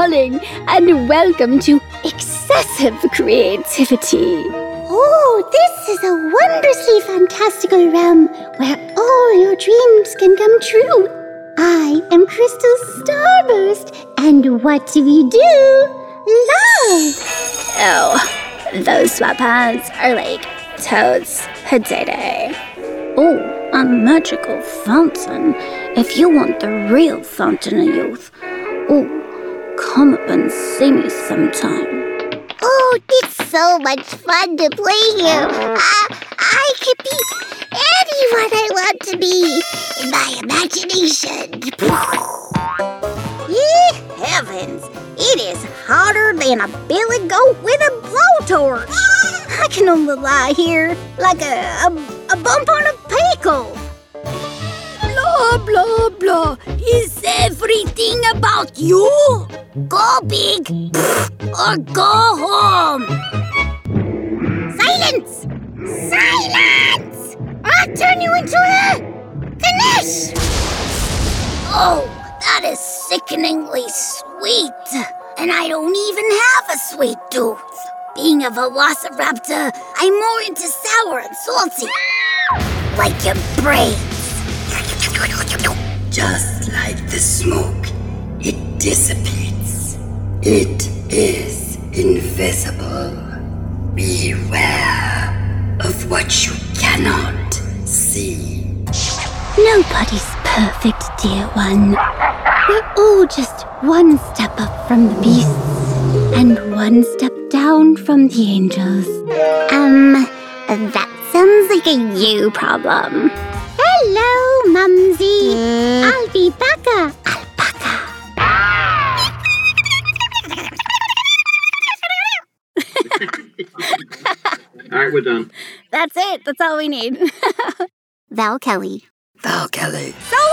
calling, and welcome to Excessive Creativity. Oh, this is a wondrously fantastical realm where all your dreams can come true. I am Crystal Starburst, and what do we do? Love! Oh, those sweatpants are like toads a day. Oh, a magical fountain. If you want the real fountain of youth, oh, come up and see me sometime. Oh, it's so much fun to play here. I could be anyone I want to be in my imagination. Ye heavens! It is hotter than a billy goat with a blowtorch. I can only lie here like a bump on a pickle. Blah, blah, blah. Is everything about you? Go big or go home. Silence! Silence! I'll turn you into a Ganesh! Oh, that is sickeningly sweet. And I don't even have a sweet tooth. Being a velociraptor, I'm more into sour and salty. Like your brains. Just like the smoke, it dissipates. It is invisible. Beware of what you cannot see. Nobody's perfect, dear one. We're all just one step up from the beasts and one step down from the angels. That sounds like a you problem. Hello, Mumsy. I'll be Baka, alpaca. All right, we're done. That's it. That's all we need. Val Kelly. Val Kelly. So